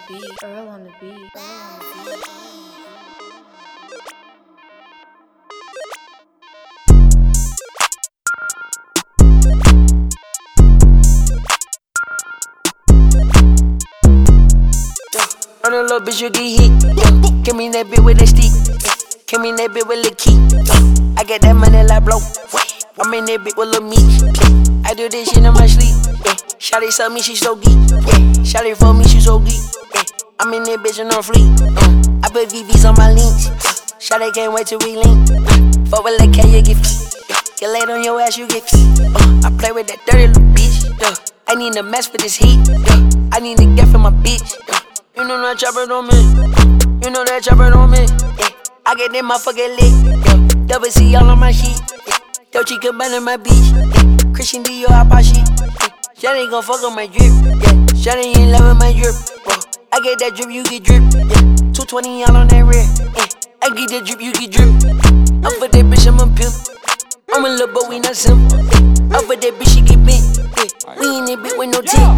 beat, Earl on the beat, Earl on the beat. On a little bitch, you get hit. Yeah. Give me that bitch with that stick. Yeah. Give me that bitch with the key. Yeah. I get that money like blow. I'm in that bitch with little meat. Yeah. I do this shit in my sleep. Yeah. Shawty tell me she so geek. Yeah. Shawty for me, she so geek. Yeah. I'm in that bitch and on fleek. I put VVs on my links. Yeah. Shawty can't wait till we link. Yeah. Fuck with that K, you get free. Yeah. Get laid on your ass, you get free. I play with that dirty little bitch. Yeah. I need a mess for this heat. Yeah. I need to get for my bitch. Yeah. You know that chopper on me. You know that chopper on me. Yeah. I get that motherfucker lit. Yeah. Double C all on my sheet. Yeah. Dolce Gabbana in my beach. Yeah. Christian Dior out my sheet. Yeah. Shawty gon' fuck on my drip. Yeah. Shawty in love with my drip. Whoa. I get that drip, you get drip. Yeah. 220 all on that rear. Yeah. I get that drip, you get drip. I'm for that bitch, I'm a pimp. I'm a little but we not simple. Yeah. I'm for that bitch, she get bent. Yeah. We ain't that bitch with no tip.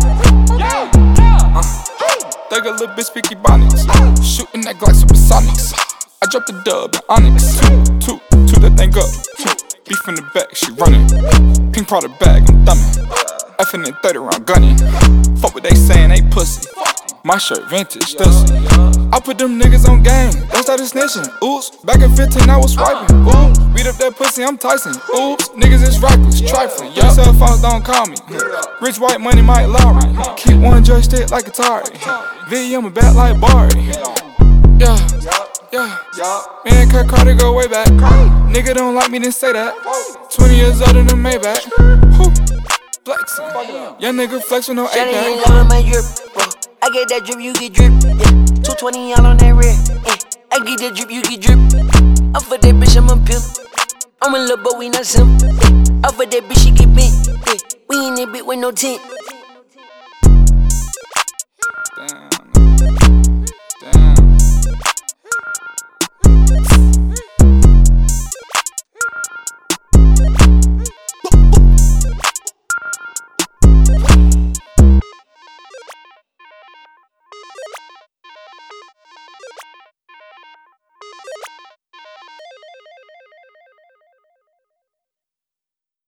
Thug a little bitch, speaky bonics. Shooting that Glock supersonics. I dropped the dub in Onyx. Two, that thing up. Beef in the back, she running. Pink product bag, I'm thumbing. Effing in 30 round gunning. Fuck what they saying, they pussy. My shirt vintage, dusty. I put them niggas on game, they started snitching. Oops, back in 15 I was swiping. Ooh, beat up that pussy, I'm Tyson. Oops, niggas is reckless, trifling. Your cell phones don't call me. Rich white money, Mike Lowry. Keep one joystick like Atari. VM a bat like Barry. Yeah. Me and Kurt Carter go way back. Nigga don't like me, then say that. 20 years older than Maybach. Flexing. Young nigga flex with no Shawty A-back. ain't loving my drip. I get that drip, you get drip. Yeah. 220 all on that rear. Yeah. I get that drip, you get drip. I'm for that bitch, I'm a pimp. I'm a little but we not simple. Yeah. I'm for that bitch, she get bent. Yeah. We ain't that bitch with no tent.